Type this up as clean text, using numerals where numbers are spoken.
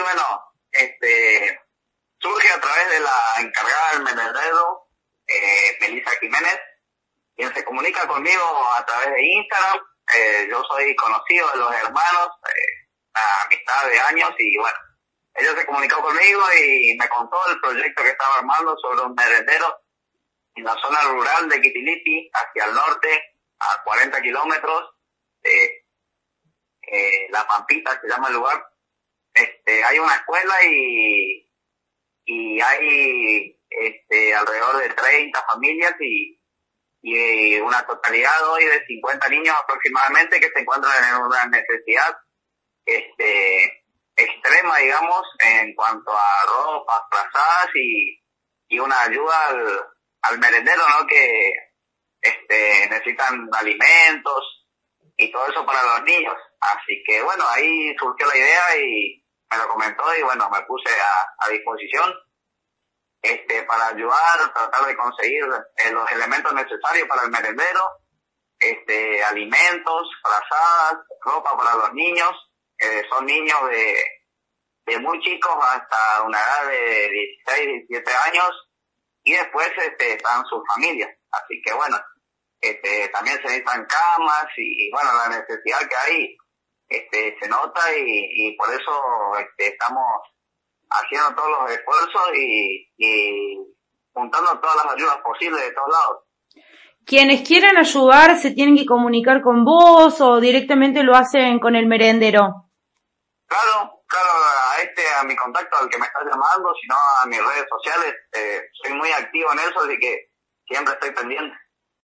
bueno, surge a través de la encargada del merendero, Melissa Jiménez, quien se comunica conmigo a través de Instagram. Yo soy conocido de los hermanos, una amistad de años, y bueno, ella se comunicó conmigo y me contó el proyecto que estaba armando sobre un merendero en la zona rural de Quitilipi, hacia el norte, a 40 kilómetros de La Pampita, se llama el lugar. Hay una escuela y hay alrededor de 30 familias y una totalidad hoy de 50 niños aproximadamente que se encuentran en una necesidad extrema, digamos, en cuanto a ropas, frazadas y una ayuda al merendero, ¿no? Que necesitan alimentos y todo eso para los niños. Así que bueno, ahí surgió la idea y me lo comentó y bueno, me puse a disposición para ayudar, tratar de conseguir los elementos necesarios para el merendero, alimentos, frazadas, ropa para los niños. Son niños de muy chicos hasta una edad de 16, 17 años, y después están sus familias. Así que bueno, también se necesitan camas y bueno, la necesidad que hay se nota y por eso estamos haciendo todos los esfuerzos y juntando todas las ayudas posibles de todos lados. Quienes quieran ayudar se tienen que comunicar con vos o directamente lo hacen con el merendero. Claro, a mi contacto, al que me estás llamando, sino a mis redes sociales. Soy muy activo en eso, así que siempre estoy pendiente.